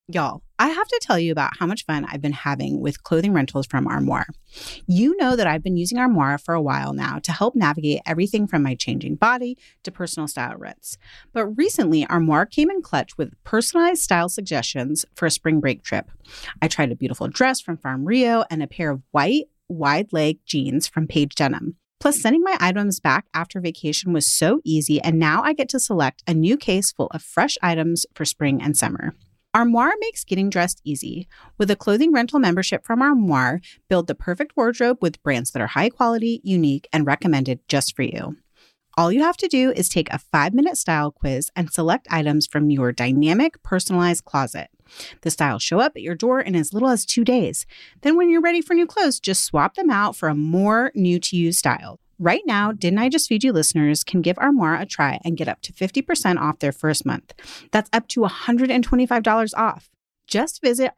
Y'all, I have to tell you about how much fun I've been having with clothing rentals from Armoire. You know that I've been using Armoire for a while now to help navigate everything from my changing body to personal style rents. But recently, Armoire came in clutch with personalized style suggestions for a spring break trip. I tried a beautiful dress from Farm Rio and a pair of white, wide leg jeans from Paige Denim. Plus, sending my items back after vacation was so easy, and now I get to select a new case full of fresh items for spring and summer. Armoire makes getting dressed easy. With a clothing rental membership from Armoire, build the perfect wardrobe with brands that are high quality, unique, and recommended just for you. All you have to do is take a 5-minute style quiz and select items from your dynamic, personalized closet. The styles show up at your door in as little as 2 days. Then when you're ready for new clothes, just swap them out for a more new-to-you style. Right now, Didn't I Just Feed You listeners can give Armoire a try and get up to 50% off their first month. That's up to $125 off. Just visit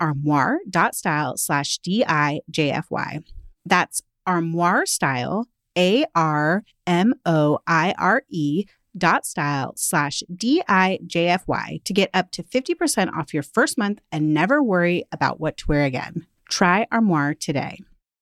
armoire.style/DIJFY. That's Armoire Style, ARMOIRE.style/DIJFY to get up to 50% off your first month and never worry about what to wear again. Try Armoire today.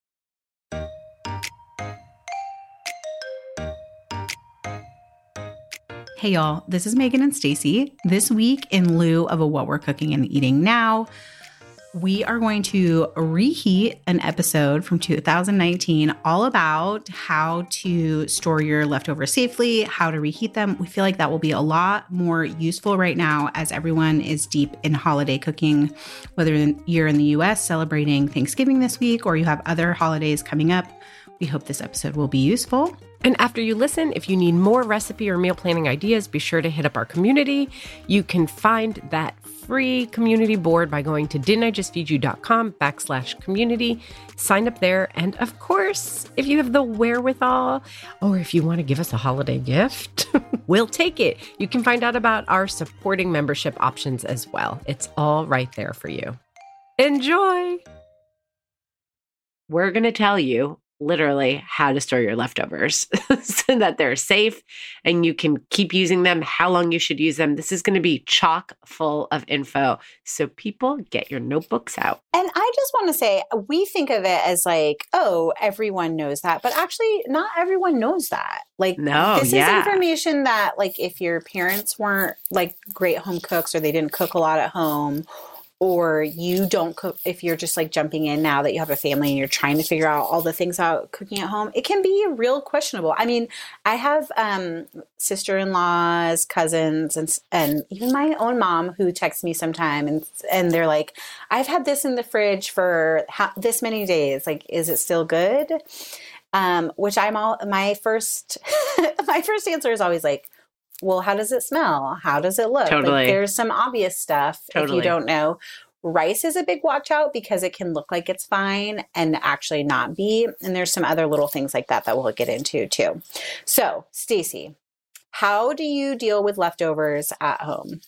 Hey y'all, this is Megan and Stacy. This week, in lieu of a What We're Cooking and Eating Now, we are going to reheat an episode from 2019 all about how to store your leftovers safely, how to reheat them. We feel like that will be a lot more useful right now as everyone is deep in holiday cooking, whether you're in the US celebrating Thanksgiving this week or you have other holidays coming up. We hope this episode will be useful. And after you listen, if you need more recipe or meal planning ideas, be sure to hit up our community. You can find that free community board by going to didn'tijustfeedyou.com/community. Sign up there. And of course, if you have the wherewithal, or if you want to give us a holiday gift, we'll take it. You can find out about our supporting membership options as well. It's all right there for you. Enjoy. We're going to tell you literally how to store your leftovers so that they're safe and you can keep using them, how long you should use them. This is going to be chock full of info. So people, get your notebooks out. And I just want to say, we think of it as like, oh, everyone knows that. But actually, not everyone knows that. Like, this is information that, like, if your parents weren't, like, great home cooks or they didn't cook a lot at home, or you don't cook, if you're just like jumping in now that you have a family and you're trying to figure out all the things about cooking at home, it can be real questionable. I mean, I have sister-in-laws, cousins, and even my own mom who texts me sometime and they're like, I've had this in the fridge for this many days. Like, is it still good? Which my first answer is always like, well, how does it smell? How does it look? Totally. Like, there's some obvious stuff if you don't know. Rice is a big watch out because it can look like it's fine and actually not be. And there's some other little things like that we'll get into too. So, Stacy, how do you deal with leftovers at home?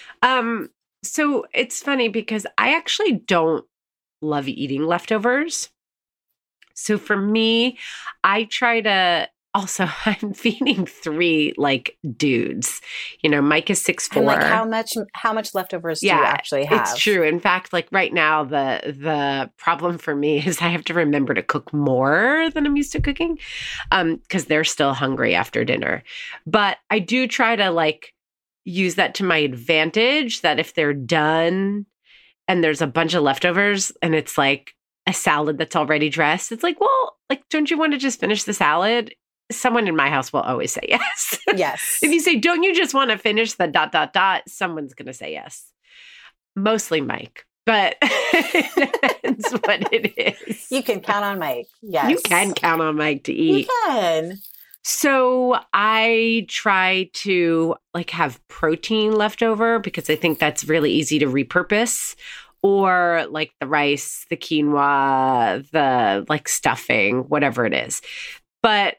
So it's funny because I actually don't love eating leftovers. So for me, I try to also, I'm feeding 3 like dudes. You know, Mike is 6'4". And like how much leftovers do you actually have? It's true. In fact, like right now, the problem for me is I have to remember to cook more than I'm used to cooking, because they're still hungry after dinner. But I do try to like use that to my advantage. That if they're done and there's a bunch of leftovers and it's like a salad that's already dressed, it's like, well, like, don't you want to just finish the salad? Someone in my house will always say yes. Yes. If you say, don't you just want to finish the ... someone's going to say yes. Mostly Mike, but it depends what it is. You can count on Mike. Yes. You can count on Mike to eat. You can. So I try to like have protein left over because I think that's really easy to repurpose. Or like the rice, the quinoa, the like stuffing, whatever it is. But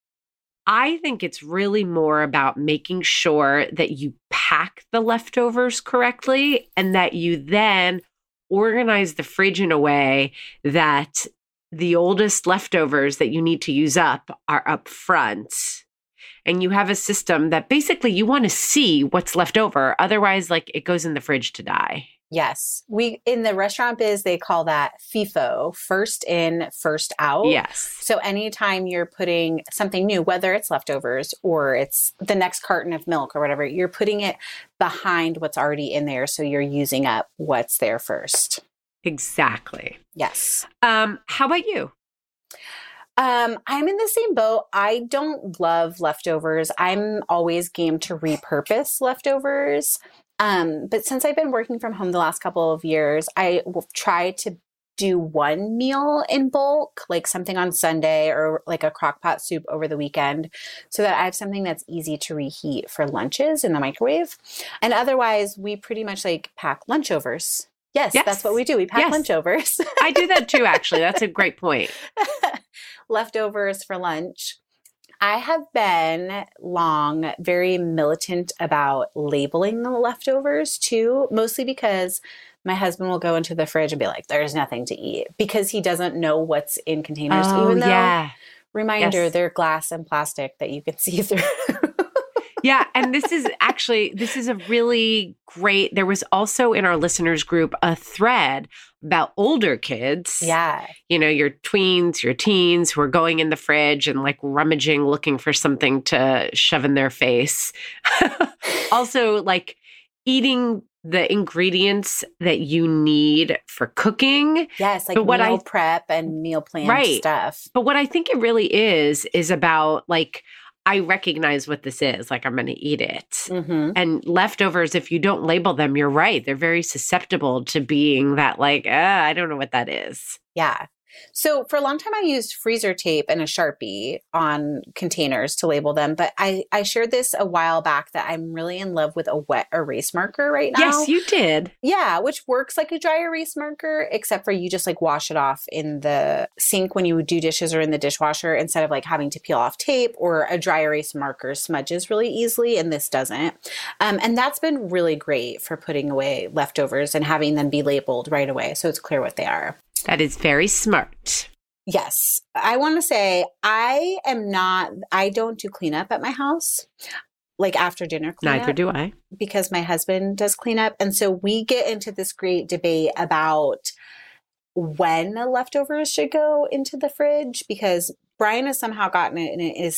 I think it's really more about making sure that you pack the leftovers correctly and that you then organize the fridge in a way that the oldest leftovers that you need to use up are up front. And you have a system that basically you want to see what's left over. Otherwise, like it goes in the fridge to die. Yes. We in the restaurant biz, they call that FIFO, first in, first out. Yes. So anytime you're putting something new, whether it's leftovers or it's the next carton of milk or whatever, you're putting it behind what's already in there. So you're using up what's there first. Exactly. Yes. How about you? I'm in the same boat. I don't love leftovers. I'm always game to repurpose leftovers. But since I've been working from home the last couple of years, I will try to do one meal in bulk, like something on Sunday or like a crock pot soup over the weekend, so that I have something that's easy to reheat for lunches in the microwave. And otherwise, we pretty much like pack lunchovers. Yes, that's what we do. We pack lunchovers. I do that too, actually. That's a great point. Leftovers for lunch. I have been long very militant about labeling the leftovers too, mostly because my husband will go into the fridge and be like, there's nothing to eat, because he doesn't know what's in containers, even though, reminder, they're glass and plastic that you can see through. Yeah. And this is a really great, there was also in our listeners group a thread about older kids. Yeah. You know, your tweens, your teens who are going in the fridge and like rummaging, looking for something to shove in their face. Also, like eating the ingredients that you need for cooking. Yes, like meal prep and meal plan stuff. But what I think it really is about like, I recognize what this is. Like, I'm going to eat it. Mm-hmm. And leftovers, if you don't label them, you're right. They're very susceptible to being that like, I don't know what that is. Yeah. So for a long time, I used freezer tape and a Sharpie on containers to label them. But I shared this a while back that I'm really in love with a wet erase marker right now. Yes, you did. Yeah, which works like a dry erase marker, except for you just like wash it off in the sink when you do dishes or in the dishwasher, instead of like having to peel off tape, or a dry erase marker smudges really easily and this doesn't. And that's been really great for putting away leftovers and having them be labeled right away so it's clear what they are. That is very smart. Yes. I want to say I don't do cleanup at my house, like after dinner cleanup. Neither do I. Because my husband does cleanup. And so we get into this great debate about when the leftovers should go into the fridge, because Brian has somehow gotten it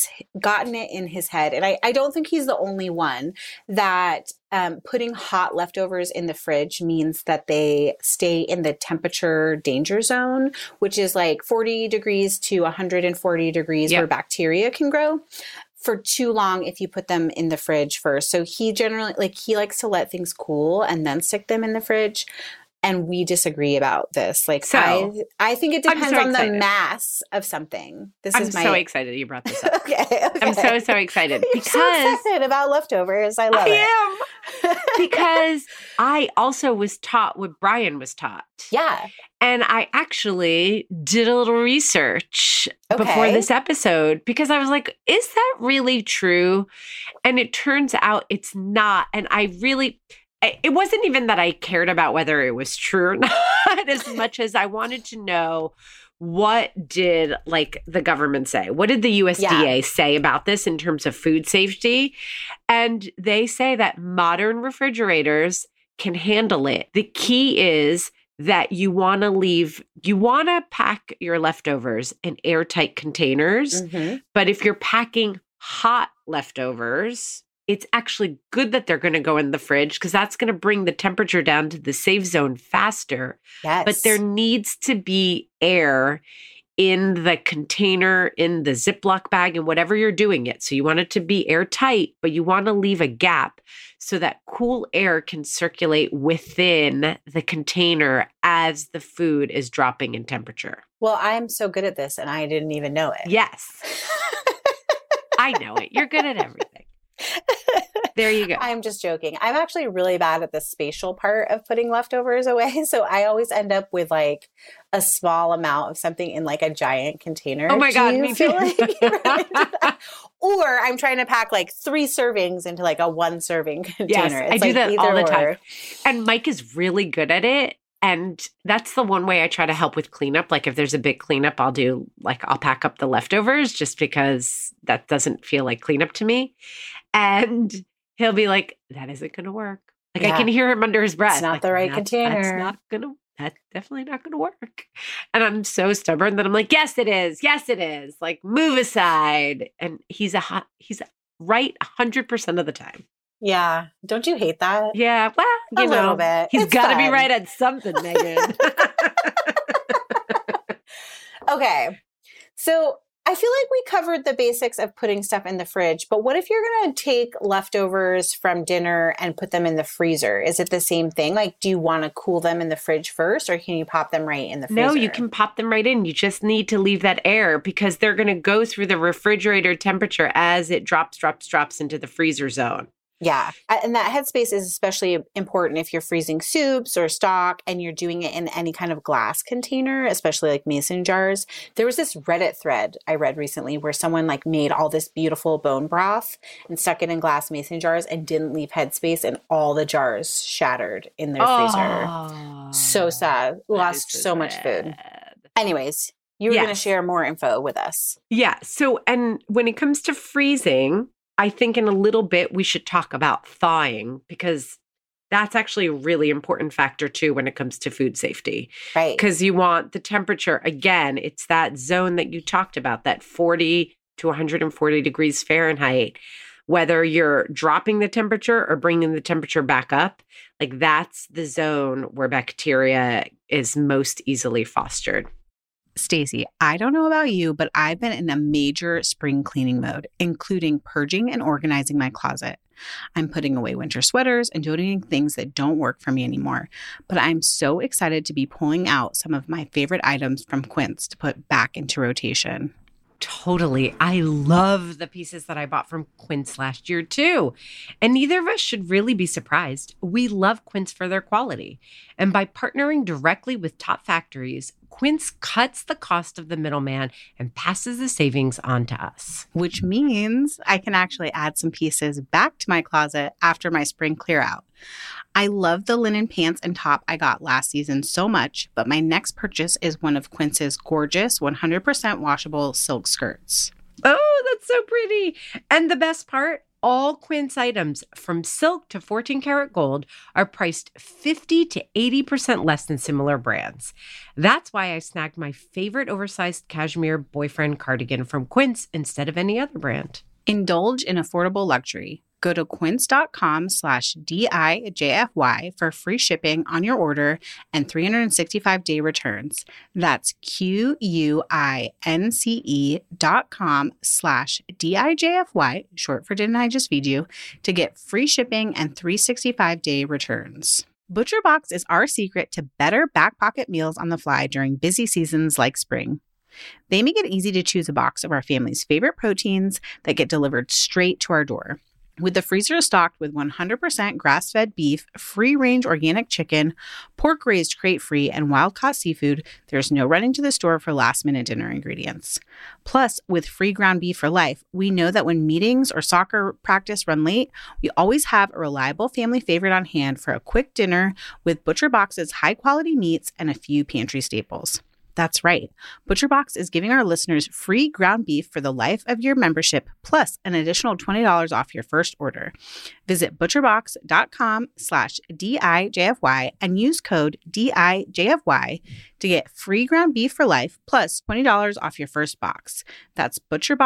in his head. And I don't think he's the only one that putting hot leftovers in the fridge means that they stay in the temperature danger zone, which is like 40 degrees to 140 degrees where bacteria can grow for too long if you put them in the fridge first. So he generally he likes to let things cool and then stick them in the fridge. And we disagree about this. Like, so, I think it depends on the mass of something. I'm so excited you brought this up. Okay. I'm so excited. You're so excited about leftovers. I love it. I am. Because I also was taught what Brian was taught. Yeah. And I actually did a little research before this episode, because I was like, is that really true? And it turns out it's not. And it wasn't even that I cared about whether it was true or not, as much as I wanted to know, what did like the government say? What did the USDA say about this in terms of food safety? And they say that modern refrigerators can handle it. The key is that you want to pack your leftovers in airtight containers. Mm-hmm. But if you're packing hot leftovers, it's actually good that they're going to go in the fridge, because that's going to bring the temperature down to the safe zone faster. Yes. But there needs to be air in the container, in the Ziploc bag, and whatever you're doing it. So you want it to be airtight, but you want to leave a gap so that cool air can circulate within the container as the food is dropping in temperature. Well, I'm so good at this and I didn't even know it. Yes. I know it. You're good at everything. There you go. I'm just joking. I'm actually really bad at the spatial part of putting leftovers away. So I always end up with like a small amount of something in like a giant container. Oh my God, me too. Or I'm trying to pack like 3 servings into like a 1 serving container. Yes, I do that all the time. And Mike is really good at it. And that's the one way I try to help with cleanup. Like if there's a big cleanup, I'll pack up the leftovers, just because that doesn't feel like cleanup to me. And he'll be like, that isn't going to work. Like I can hear him under his breath. It's not like, the right container. That's definitely not gonna work. And I'm so stubborn that I'm like, yes, it is. Yes, it is. Like, move aside. And he's right 100% of the time. Yeah. Don't you hate that? Yeah. Well, a little bit. He's got to be right at something, Megan. Okay. So I feel like we covered the basics of putting stuff in the fridge, but what if you're going to take leftovers from dinner and put them in the freezer? Is it the same thing? Like, do you want to cool them in the fridge first, or can you pop them right in the freezer? No, you can pop them right in. You just need to leave that air because they're going to go through the refrigerator temperature as it drops into the freezer zone. Yeah. And that headspace is especially important if you're freezing soups or stock and you're doing it in any kind of glass container, especially like mason jars. There was this Reddit thread I read recently where someone like made all this beautiful bone broth and stuck it in glass mason jars and didn't leave headspace, and all the jars shattered in their freezer. So sad. Lost so much food. Anyways, you were going to share more info with us. Yeah. So, and when it comes to freezing, I think in a little bit we should talk about thawing because that's actually a really important factor too when it comes to food safety. Right. Because you want the temperature, again, it's that zone that you talked about, that 40 to 140 degrees Fahrenheit. Whether you're dropping the temperature or bringing the temperature back up, like that's the zone where bacteria is most easily fostered. Stacey, I don't know about you, but I've been in a major spring cleaning mode, including purging and organizing my closet. I'm putting away winter sweaters and donating things that don't work for me anymore. But I'm so excited to be pulling out some of my favorite items from Quince to put back into rotation. Totally. I love the pieces that I bought from Quince last year too. And neither of us should really be surprised. We love Quince for their quality. And by partnering directly with top factories, Quince cuts the cost of the middleman and passes the savings on to us. Which means I can actually add some pieces back to my closet after my spring clear out. I love the linen pants and top I got last season so much, but my next purchase is one of Quince's gorgeous 100% washable silk skirts. Oh, that's so pretty. And the best part, all Quince items from silk to 14 karat gold are priced 50 to 80% less than similar brands. That's why I snagged my favorite oversized cashmere boyfriend cardigan from Quince instead of any other brand. Indulge in affordable luxury. Go to quince.com/DIJFY for free shipping on your order and 365-day returns. That's QUINCE.com/DIJFY, short for Didn't I Just Feed You, to get free shipping and 365-day returns. ButcherBox is our secret to better back pocket meals on the fly during busy seasons like spring. They make it easy to choose a box of our family's favorite proteins that get delivered straight to our door. With the freezer stocked with 100% grass-fed beef, free-range organic chicken, pork-raised crate-free, and wild-caught seafood, there's no running to the store for last-minute dinner ingredients. Plus, with free ground beef for life, we know that when meetings or soccer practice run late, we always have a reliable family favorite on hand for a quick dinner with ButcherBox's high-quality meats and a few pantry staples. That's right. ButcherBox is giving our listeners free ground beef for the life of your membership, plus an additional $20 off your first order. Visit butcherbox.com/DIJFY and use code DIJFY to get free ground beef for life, plus $20 off your first box. That's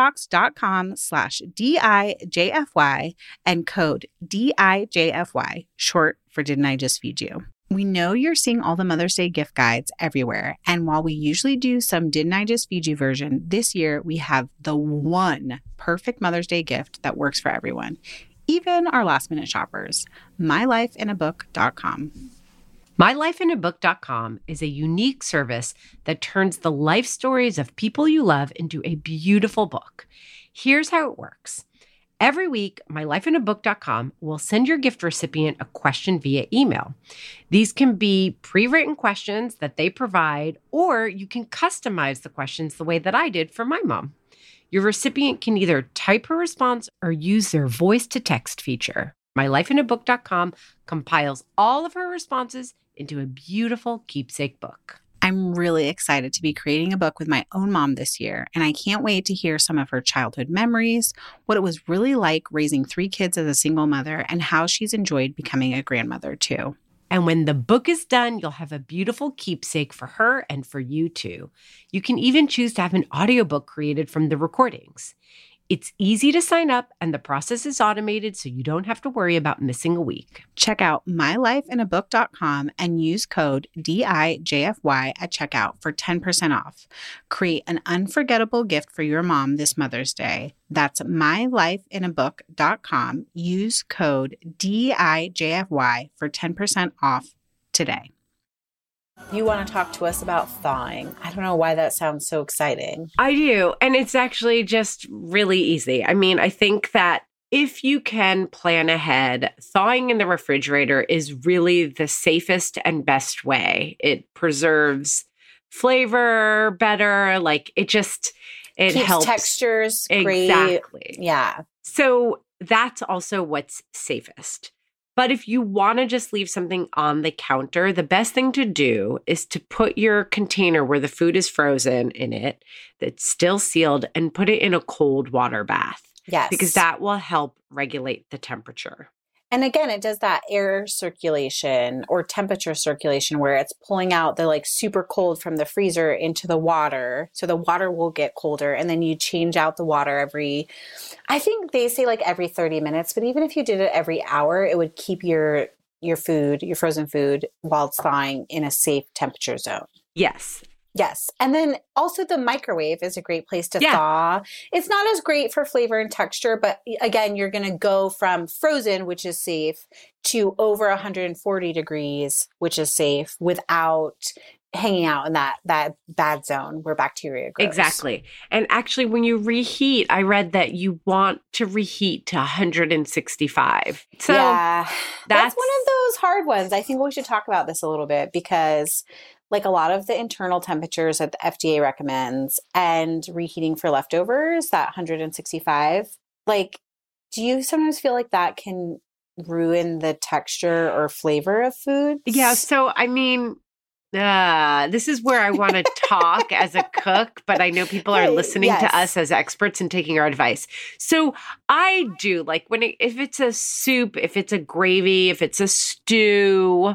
butcherbox.com/DIJFY and code DIJFY, short for Didn't I Just Feed You? We know you're seeing all the Mother's Day gift guides everywhere. And while we usually do some Didn't I Just Feed You version, this year we have the one perfect Mother's Day gift that works for everyone, even our last minute shoppers. MyLifeInABook.com. MyLifeInABook.com is a unique service that turns the life stories of people you love into a beautiful book. Here's how it works. Every week, MyLifeInABook.com will send your gift recipient a question via email. These can be pre-written questions that they provide, or you can customize the questions the way that I did for my mom. Your recipient can either type her response or use their voice-to-text feature. MyLifeInABook.com compiles all of her responses into a beautiful keepsake book. I'm really excited to be creating a book with my own mom this year, and I can't wait to hear some of her childhood memories, what it was really like raising 3 kids as a single mother, and how she's enjoyed becoming a grandmother too. And when the book is done, you'll have a beautiful keepsake for her and for you too. You can even choose to have an audiobook created from the recordings. It's easy to sign up and the process is automated so you don't have to worry about missing a week. Check out mylifeinabook.com and use code DIJFY at checkout for 10% off. Create an unforgettable gift for your mom this Mother's Day. That's mylifeinabook.com. Use code DIJFY for 10% off today. You want to talk to us about thawing. I don't know why that sounds so exciting. I do. And it's actually just really easy. I mean, I think that if you can plan ahead, thawing in the refrigerator is really the safest and best way. It preserves flavor better. Like it keeps helps. Textures great. Exactly. Yeah. So that's also what's safest. But if you want to just leave something on the counter, the best thing to do is to put your container where the food is frozen in it, that's still sealed, and put it in a cold water bath. Yes. Because that will help regulate the temperature. And again, it does that air circulation or temperature circulation where it's pulling out the like super cold from the freezer into the water. So the water will get colder and then you change out the water I think they say like every 30 minutes, but even if you did it every hour, it would keep your food, your frozen food while it's thawing in a safe temperature zone. Yes. Yes. And then also the microwave is a great place to thaw. It's not as great for flavor and texture, but again, you're going to go from frozen, which is safe, to over 140 degrees, which is safe, without hanging out in that bad zone where bacteria grows. Exactly. And actually, when you reheat, I read that you want to reheat to 165. So yeah, that's one of those hard ones. I think we should talk about this a little bit because like a lot of the internal temperatures that the FDA recommends and reheating for leftovers, that 165, like, do you sometimes feel like that can ruin the texture or flavor of food? Yeah. So, I mean, this is where I want to talk as a cook, but I know people are listening to us as experts and taking our advice. So I do like if it's a soup, if it's a gravy, if it's a stew,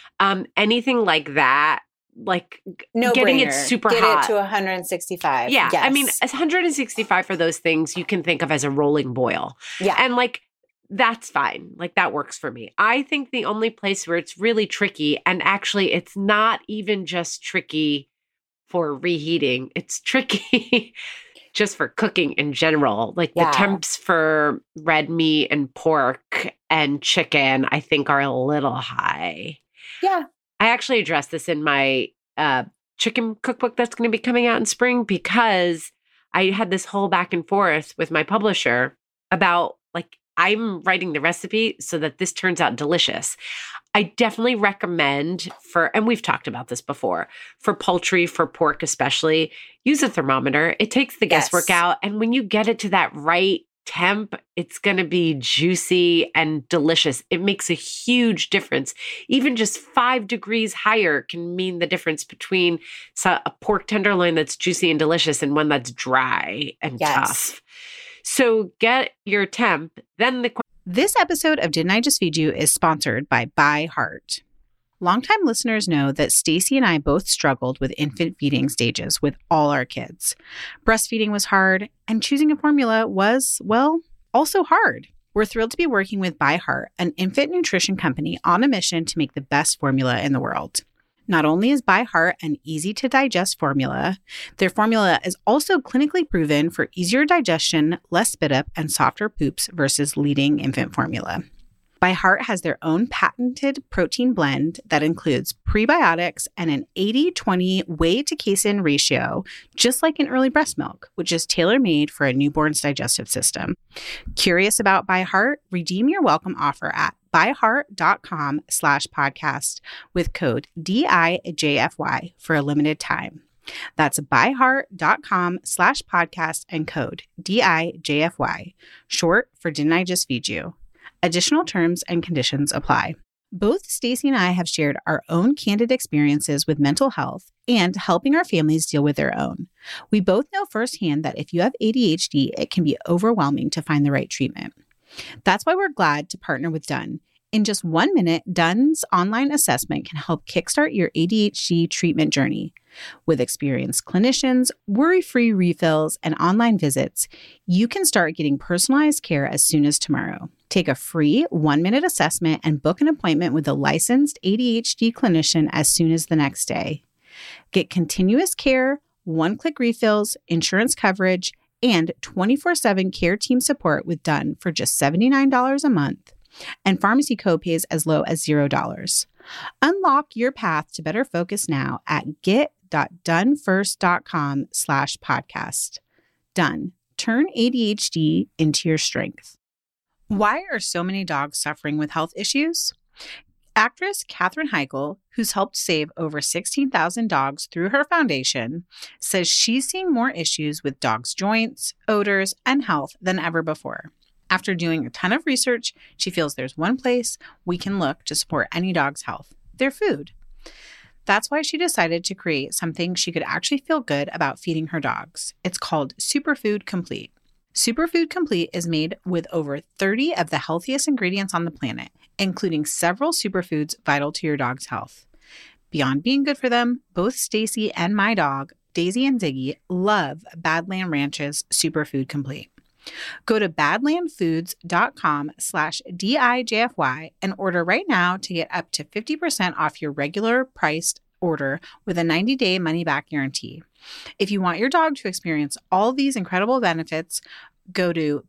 anything like that, like getting it super hot. Get it to 165. Yeah. Yes. I mean, as 165 for those things you can think of as a rolling boil. Yeah. And like, that's fine. Like that works for me. I think the only place where it's really tricky, and actually it's not even just tricky for reheating, it's tricky just for cooking in general. Like the temps for red meat and pork and chicken, I think are a little high. Yeah. I actually addressed this in my chicken cookbook that's going to be coming out in spring because I had this whole back and forth with my publisher about like, I'm writing the recipe so that this turns out delicious. I definitely recommend and we've talked about this before, for poultry, for pork especially, use a thermometer. It takes the guesswork out. And when you get it to that right temp, it's going to be juicy and delicious. It makes a huge difference. Even just 5 degrees higher can mean the difference between a pork tenderloin that's juicy and delicious and one that's dry and tough. So get your temp. This episode of Didn't I Just Feed You is sponsored by ByHeart. Longtime listeners know that Stacy and I both struggled with infant feeding stages with all our kids. Breastfeeding was hard, and choosing a formula was, well, also hard. We're thrilled to be working with ByHeart, an infant nutrition company on a mission to make the best formula in the world. Not only is ByHeart an easy-to-digest formula, their formula is also clinically proven for easier digestion, less spit-up, and softer poops versus leading infant formula. ByHeart has their own patented protein blend that includes prebiotics and an 80-20 whey-to-casein ratio, just like in early breast milk, which is tailor-made for a newborn's digestive system. Curious about ByHeart? Redeem your welcome offer at byheart.com/podcast with code DIJFY for a limited time. That's byheart.com/podcast and code DIJFY, short for Didn't I Just Feed You. Additional terms and conditions apply. Both Stacy and I have shared our own candid experiences with mental health and helping our families deal with their own. We both know firsthand that if you have ADHD, it can be overwhelming to find the right treatment. That's why we're glad to partner with Done. In just 1 minute, Done's online assessment can help kickstart your ADHD treatment journey. With experienced clinicians, worry-free refills, and online visits, you can start getting personalized care as soon as tomorrow. Take a free 1-minute assessment and book an appointment with a licensed ADHD clinician as soon as the next day. Get continuous care, one-click refills, insurance coverage, and 24/7 care team support with Done for just $79 a month, and pharmacy copays as low as $0. Unlock your path to better focus now at get.donefirst.com/podcast. Done. Turn ADHD into your strength. Why are so many dogs suffering with health issues? Actress Katherine Heigl, who's helped save over 16,000 dogs through her foundation, says she's seeing more issues with dogs' joints, odors, and health than ever before. After doing a ton of research, she feels there's one place we can look to support any dog's health: their food. That's why she decided to create something she could actually feel good about feeding her dogs. It's called Superfood Complete. Superfood Complete is made with over 30 of the healthiest ingredients on the planet, including several superfoods vital to your dog's health. Beyond being good for them, both Stacy and my dog, Daisy and Ziggy, love Badland Ranch's Superfood Complete. Go to badlandfoods.com/DIJFY and order right now to get up to 50% off your regular priced order with a 90-day money-back guarantee. If you want your dog to experience all these incredible benefits, go to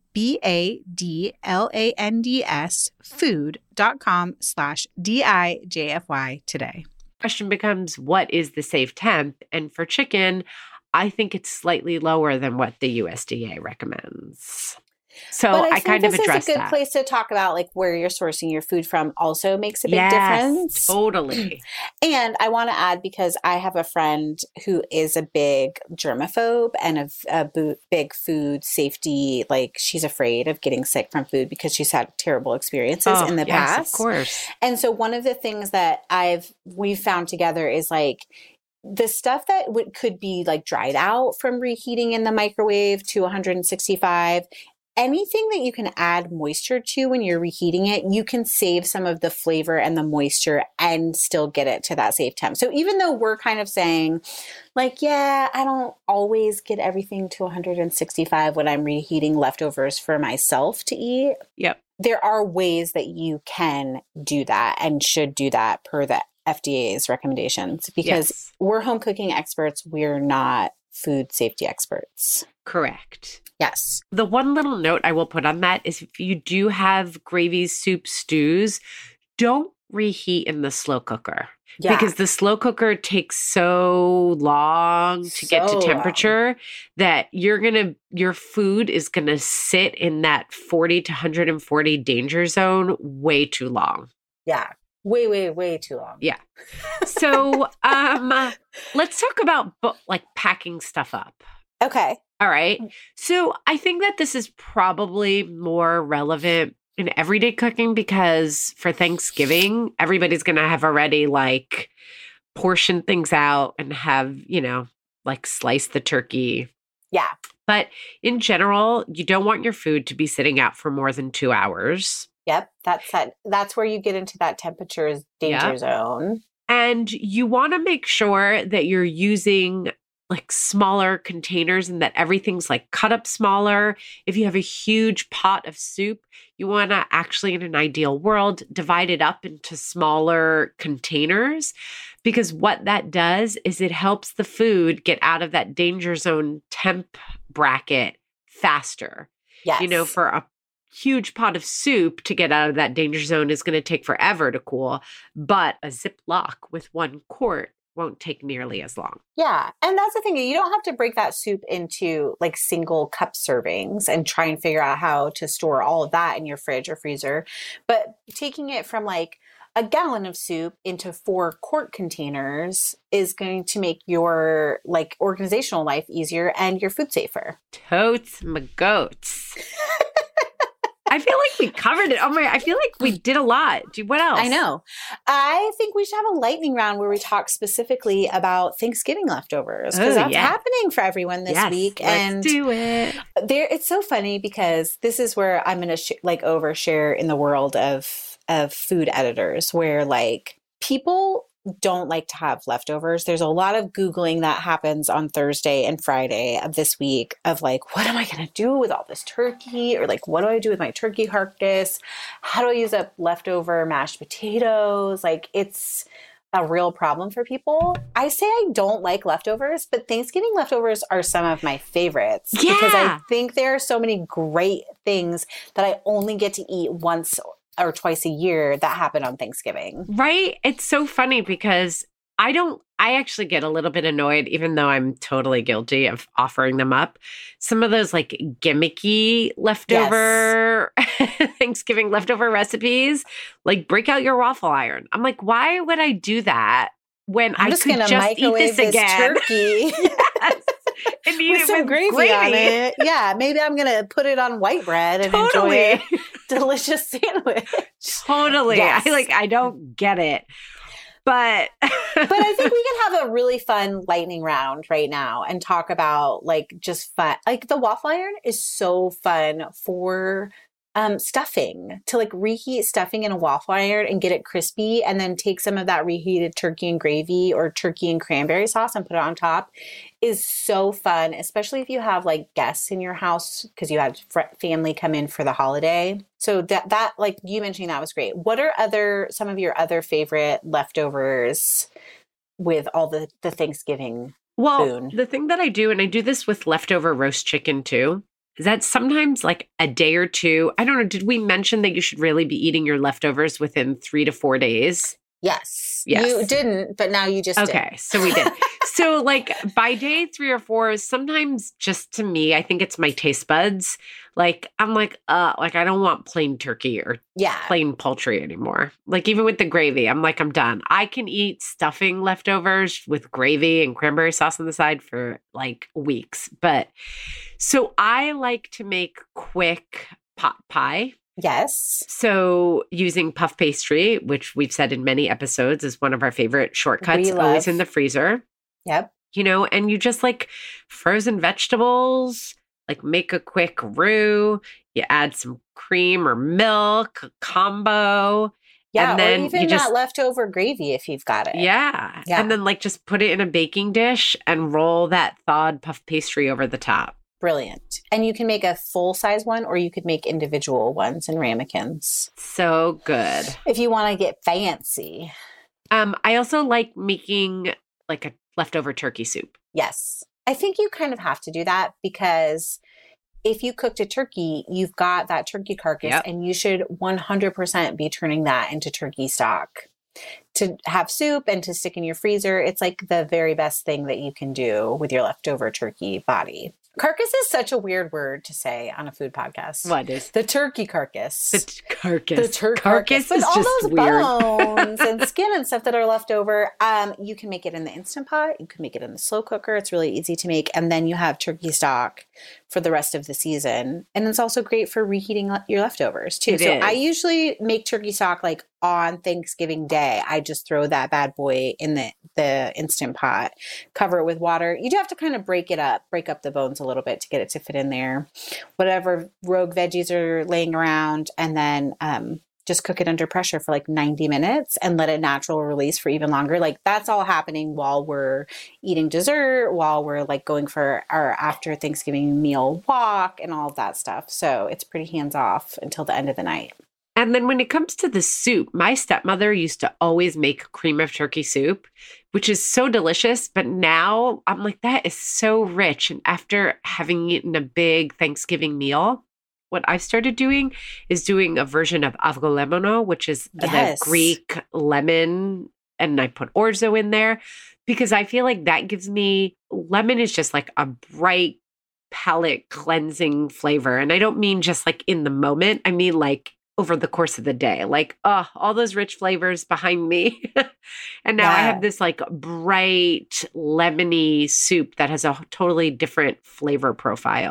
badlandsfood.com/DIJFY today. Question becomes, what is the safe temp? And for chicken, I think it's slightly lower than what the USDA recommends. So I kind of addressed that. This is a good place to talk about like where you're sourcing your food from also makes a big difference. Totally. And I want to add, because I have a friend who is a big germaphobe and a big food safety, like she's afraid of getting sick from food because she's had terrible experiences in the past. Of course. And so one of the things that we've found together is like, the stuff that could be like dried out from reheating in the microwave to 165, anything that you can add moisture to when you're reheating it, you can save some of the flavor and the moisture and still get it to that safe temp. So even though we're kind of saying like, yeah, I don't always get everything to 165 when I'm reheating leftovers for myself to eat. Yep. There are ways that you can do that and should do that per the FDA's recommendations, because we're home cooking experts. We're not food safety experts. Correct. Yes. The one little note I will put on that is if you do have gravies, soup, stews, don't reheat in the slow cooker. Yeah. Because the slow cooker takes so long to get to temperature that your food is going to sit in that 40 to 140 danger zone way too long. Yeah. Way too long. Yeah. So let's talk about like packing stuff up. Okay. All right. So I think that this is probably more relevant in everyday cooking because for Thanksgiving, everybody's going to have already like portioned things out and have, like slice the turkey. Yeah. But in general, you don't want your food to be sitting out for more than 2 hours. Yep. That's where you get into that temperature danger zone. And you want to make sure that you're using like smaller containers and that everything's like cut up smaller. If you have a huge pot of soup, you want to actually, in an ideal world, divide it up into smaller containers, because what that does is it helps the food get out of that danger zone temp bracket faster. Yes. For a huge pot of soup to get out of that danger zone is going to take forever to cool, but a Ziploc with 1 quart won't take nearly as long. Yeah. And that's the thing. You don't have to break that soup into like single cup servings and try and figure out how to store all of that in your fridge or freezer. But taking it from like a gallon of soup into 4 quart containers is going to make your like organizational life easier and your food safer. Totes my goats. I feel like we covered it. Oh my, I feel like we did a lot. What else? I know. I think we should have a lightning round where we talk specifically about Thanksgiving leftovers because that's happening for everyone this week. And do it. It's so funny because this is where I'm going to overshare in the world of food editors where like people don't like to have leftovers. There's a lot of Googling that happens on Thursday and Friday of this week of like, what am I going to do with all this turkey? Or like, what do I do with my turkey carcass? How do I use up leftover mashed potatoes? Like it's a real problem for people. I say I don't like leftovers, but Thanksgiving leftovers are some of my favorites because I think there are so many great things that I only get to eat once or twice a year that happen on Thanksgiving. Right? It's so funny because I actually get a little bit annoyed, even though I'm totally guilty of offering them up. Some of those like gimmicky leftover Thanksgiving leftover recipes, like break out your waffle iron. I'm like, why would I do that when I could just eat this again? Turkey. Yes. And eat with it some with gravy on it. Yeah, maybe I'm going to put it on white bread and enjoy a delicious sandwich. Totally. Yes. I don't get it. But I think we can have a really fun lightning round right now and talk about like just fun. Like the waffle iron is so fun for stuffing, to like reheat stuffing in a waffle iron and get it crispy and then take some of that reheated turkey and gravy or turkey and cranberry sauce and put it on top is so fun, especially if you have like guests in your house because you had family come in for the holiday. So that like you mentioning that was great. What are some of your other favorite leftovers with all the Thanksgiving food? The thing that I do, and I do this with leftover roast chicken too, is that sometimes like a day or two, I don't know, did we mention that you should really be eating your leftovers within 3 to 4 days? Yes. You didn't, but now you just did. Okay, so we did. So like by day 3 or 4, sometimes just to me, I think it's my taste buds. Like I'm like I don't want plain turkey or plain poultry anymore. Like even with the gravy, I'm like, I'm done. I can eat stuffing leftovers with gravy and cranberry sauce on the side for like weeks. But so I like to make quick pot pie. Yes. So using puff pastry, which we've said in many episodes is one of our favorite shortcuts, always in the freezer. Yep. And you just like frozen vegetables, like make a quick roux, you add some cream or milk, combo. Yeah, and then or even that leftover gravy if you've got it. Yeah. And then like just put it in a baking dish and roll that thawed puff pastry over the top. Brilliant. And you can make a full-size one or you could make individual ones in ramekins. So good. If you want to get fancy. I also like making like a leftover turkey soup. Yes. I think you kind of have to do that because if you cooked a turkey, you've got that turkey carcass and you should 100% be turning that into turkey stock. To have soup and to stick in your freezer, it's like the very best thing that you can do with your leftover turkey body. Carcass is such a weird word to say on a food podcast. What is? The turkey carcass. The carcass. The turkey carcass but is all just those weird. bones and skin and stuff that are left over, you can make it in the Instant Pot. You can make it in the slow cooker. It's really easy to make. And then you have turkey stock for the rest of the season. And it's also great for reheating your leftovers too. I usually make turkey stock like on Thanksgiving Day. I just throw that bad boy in the Instant Pot, cover it with water. You do have to kind of break up the bones a little bit to get it to fit in there. Whatever rogue veggies are laying around, and then just cook it under pressure for like 90 minutes and let it natural release for even longer. Like that's all happening while we're eating dessert, while we're like going for our after Thanksgiving meal walk and all of that stuff. So it's pretty hands off until the end of the night. And then when it comes to the soup, my stepmother used to always make cream of turkey soup, which is so delicious. But now I'm like, that is so rich. And after having eaten a big Thanksgiving meal, what I've started doing is doing a version of avgolemono, which is the Greek lemon. And I put orzo in there because I feel like that gives me, lemon is just like a bright palate cleansing flavor. And I don't mean just like in the moment. I mean like over the course of the day, like, all those rich flavors behind me. And now I have this like bright lemony soup that has a totally different flavor profile.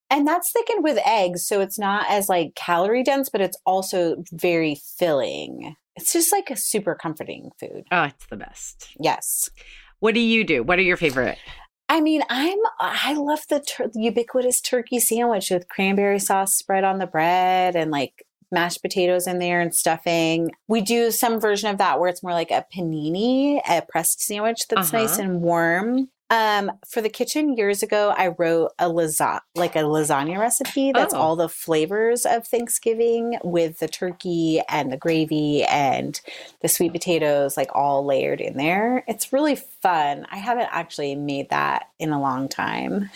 And that's thickened with eggs, so it's not as like calorie dense, but it's also very filling. It's just like a super comforting food. Oh, it's the best. Yes. What do you do? What are your favorite? I mean, I love the ubiquitous turkey sandwich with cranberry sauce spread on the bread and like mashed potatoes in there and stuffing. We do some version of that where it's more like a panini, a pressed sandwich that's nice and warm. For the kitchen years ago, I wrote a lasagna recipe that's all the flavors of Thanksgiving with the turkey and the gravy and the sweet potatoes, like all layered in there. It's really fun. I haven't actually made that in a long time.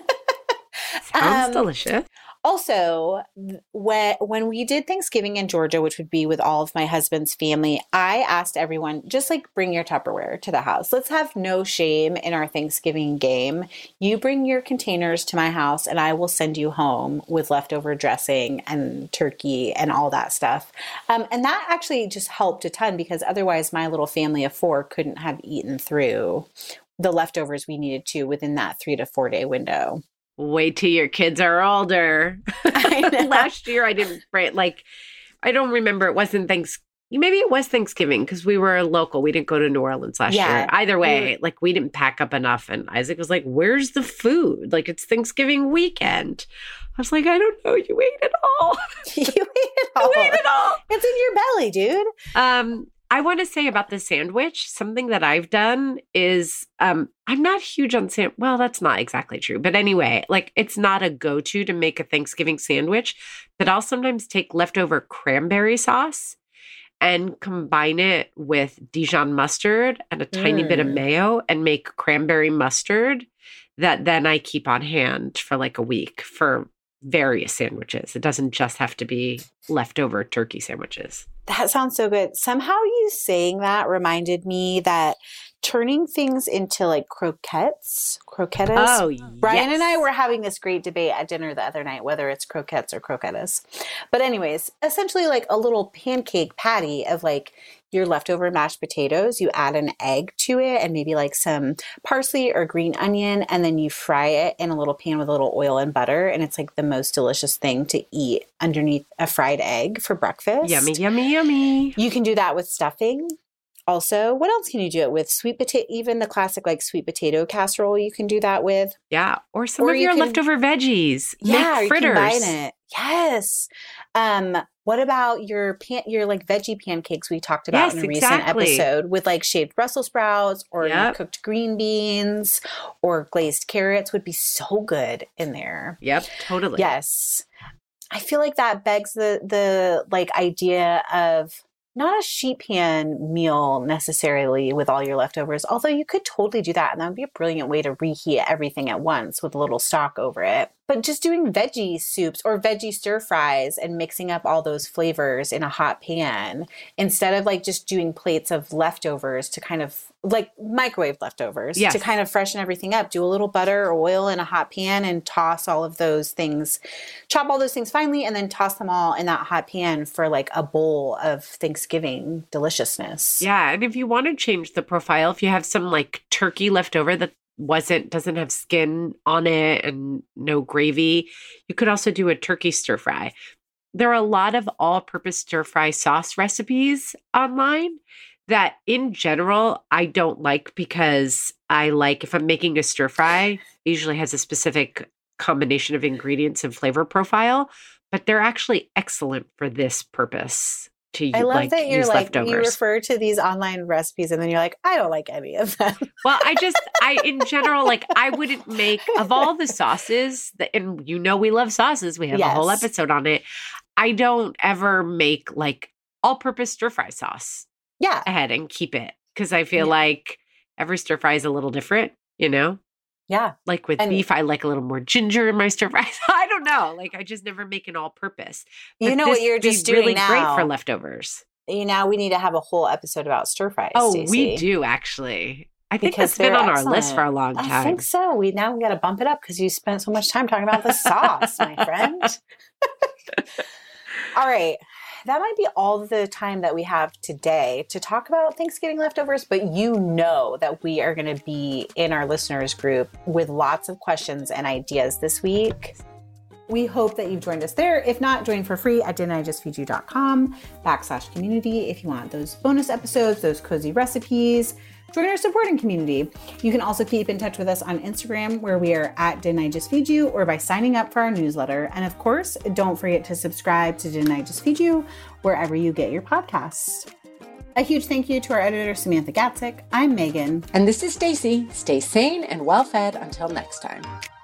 Sounds delicious. Also, when we did Thanksgiving in Georgia, which would be with all of my husband's family, I asked everyone, just like bring your Tupperware to the house. Let's have no shame in our Thanksgiving game. You bring your containers to my house and I will send you home with leftover dressing and turkey and all that stuff. And that actually just helped a ton because otherwise my little family of 4 couldn't have eaten through the leftovers we needed to within that 3 to 4 day window. Wait till your kids are older. Last year, I didn't, I don't remember. It wasn't maybe it was Thanksgiving because we were local. We didn't go to New Orleans last year. Either way, we didn't pack up enough. And Isaac was like, where's the food? Like, it's Thanksgiving weekend. I was like, I don't know. You ate it all. You ate it all. You ate it all. It's in your belly, dude. I want to say about the sandwich, something that I've done is I'm not huge on well, that's not exactly true. But anyway, it's not a go-to to make a Thanksgiving sandwich, but I'll sometimes take leftover cranberry sauce and combine it with Dijon mustard and a tiny bit of mayo and make cranberry mustard that then I keep on hand for a week for various sandwiches. It doesn't just have to be leftover turkey sandwiches. That sounds so good. Somehow you saying that reminded me that turning things into croquettes. Oh, Brian and I were having this great debate at dinner the other night, whether it's croquettes or croquettes. But anyways, essentially a little pancake patty of your leftover mashed potatoes. You add an egg to it and maybe some parsley or green onion, and then you fry it in a little pan with a little oil and butter. And it's the most delicious thing to eat underneath a fried egg for breakfast. Yummy, yummy, yummy. You can do that with stuffing. Also, what else can you do it with? Sweet potato, even the classic sweet potato casserole, you can do that with. Yeah, or some of your leftover veggies. Yeah, make fritters. You can combine it. Yes. What about your veggie pancakes we talked about in a recent episode with shaved Brussels sprouts or cooked green beans or glazed carrots would be so good in there. Yep, totally. Yes. I feel that begs the idea of not a sheet pan meal necessarily with all your leftovers, although you could totally do that. And that would be a brilliant way to reheat everything at once with a little stock over it. But just doing veggie soups or veggie stir fries and mixing up all those flavors in a hot pan instead of just doing plates of leftovers to kind of microwave leftovers to kind of freshen everything up. Do a little butter or oil in a hot pan and toss all of those things, chop all those things finely and then toss them all in that hot pan for a bowl of Thanksgiving deliciousness. Yeah. And if you want to change the profile, if you have some turkey left over that doesn't have skin on it and no gravy, you could also do a turkey stir fry. There are a lot of all-purpose stir fry sauce recipes online that in general I don't like because if I'm making a stir fry, it usually has a specific combination of ingredients and flavor profile, but they're actually excellent for this purpose. I love that you're leftovers. You refer to these online recipes and then you're I don't like any of them. Well, in general, I wouldn't make, of all the sauces, and we love sauces. We have a whole episode on it. I don't ever make all-purpose stir-fry sauce ahead and keep it because I feel every stir-fry is a little different, Yeah. With beef, I like a little more ginger in my stir fries. I don't know. I just never make an all-purpose. But what you're just doing really now. Great for leftovers. Now we need to have a whole episode about stir fries. Oh, Stacey. We do actually. I think that's been on our list for a long time. I think so. We got to bump it up because you spent so much time talking about the sauce, my friend. All right. That might be all the time that we have today to talk about Thanksgiving leftovers, but that we are going to be in our listeners group with lots of questions and ideas this week. We hope that you've joined us there. If not, join for free at didn'tijustfeedyou.com/community if you want those bonus episodes, those cozy recipes. Join our supporting community. You can also keep in touch with us on Instagram, where we are at Didn't I Just Feed You, or by signing up for our newsletter. And of course, don't forget to subscribe to Didn't I Just Feed You wherever you get your podcasts. A huge thank you to our editor, Samantha Gatzik. I'm Megan. And this is Stacy. Stay sane and well-fed until next time.